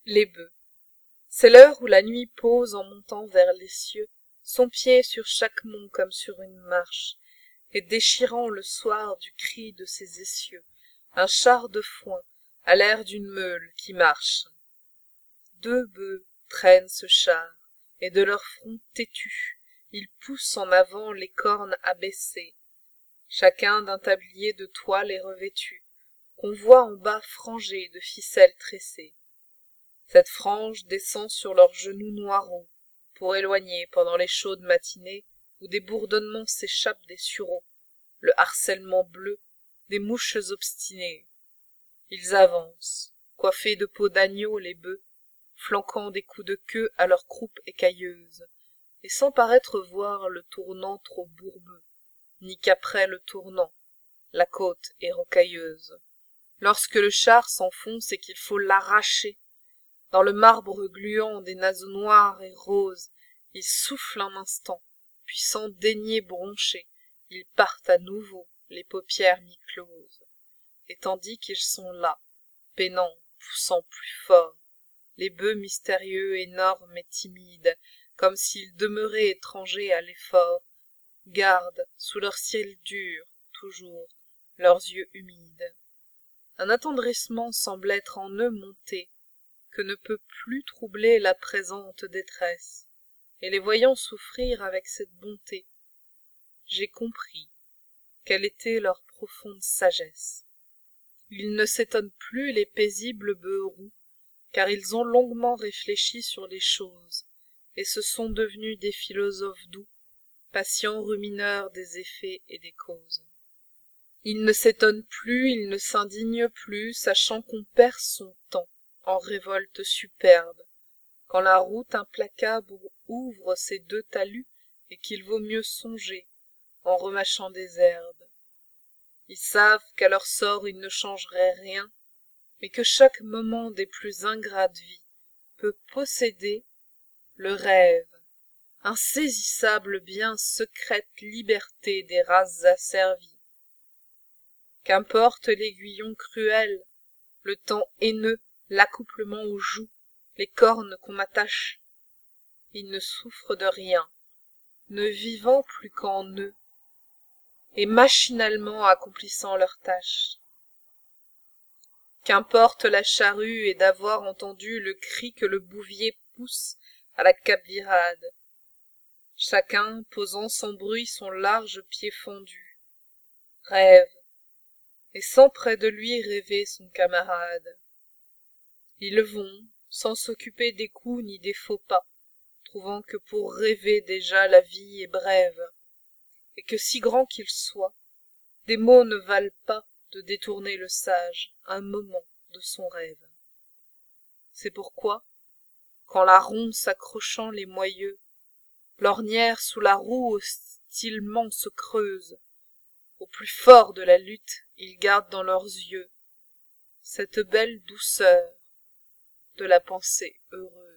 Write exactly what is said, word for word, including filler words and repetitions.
Les bœufs. C'est l'heure où la nuit pose en montant vers les cieux son pied sur chaque mont comme sur une marche, et déchirant le soir du cri de ses essieux un char de foin à l'air d'une meule qui marche. Deux bœufs traînent ce char, et de leur front têtu ils poussent en avant les cornes abaissées, chacun d'un tablier de toile est revêtu, qu'on voit en bas frangé de ficelles tressées. Cette frange descend sur leurs genoux noirauds, pour éloigner pendant les chaudes matinées où des bourdonnements s'échappent des sureaux, le harcèlement bleu des mouches obstinées. Ils avancent, coiffés de peaux d'agneau les bœufs, flanquant des coups de queue à leur croupe écailleuse, et sans paraître voir le tournant trop bourbeux, ni qu'après le tournant, la côte est rocailleuse. Lorsque le char s'enfonce et qu'il faut l'arracher, dans le marbre gluant des naseaux noirs et roses, ils soufflent un instant, puis sans daigner broncher, ils partent à nouveau, les paupières mi-closes. Et tandis qu'ils sont là, peinant, poussant plus fort, les bœufs mystérieux, énormes et timides, comme s'ils demeuraient étrangers à l'effort, gardent, sous leur ciel dur, toujours, leurs yeux humides. Un attendrissement semble être en eux monté, que ne peut plus troubler la présente détresse, et les voyant souffrir avec cette bonté, j'ai compris quelle était leur profonde sagesse. Ils ne s'étonnent plus les paisibles bœufs roux, car ils ont longuement réfléchi sur les choses, et se sont devenus des philosophes doux, patients rumineurs des effets et des causes. Ils ne s'étonnent plus, ils ne s'indignent plus, sachant qu'on perd son temps en révolte superbe, quand la route implacable ouvre ses deux talus et qu'il vaut mieux songer en remâchant des herbes. Ils savent qu'à leur sort ils ne changeraient rien, mais que chaque moment des plus ingrates vies peut posséder le rêve, insaisissable bien secrète liberté des races asservies. Qu'importe l'aiguillon cruel, le temps haineux, l'accouplement aux joues, les cornes qu'on m'attache, ils ne souffrent de rien, ne vivant plus qu'en eux, et machinalement accomplissant leurs tâches. Qu'importe la charrue et d'avoir entendu le cri que le bouvier pousse à la capvirade, chacun posant sans bruit son large pied fendu, rêve, et sans près de lui rêver son camarade. Ils vont, sans s'occuper des coups ni des faux pas, trouvant que pour rêver déjà la vie est brève, et que si grand qu'il soit, des mots ne valent pas de détourner le sage un moment de son rêve. C'est pourquoi, quand la ronce accrochant les moyeux, l'ornière sous la roue hostilement se creuse, au plus fort de la lutte ils gardent dans leurs yeux cette belle douceur de la pensée heureuse.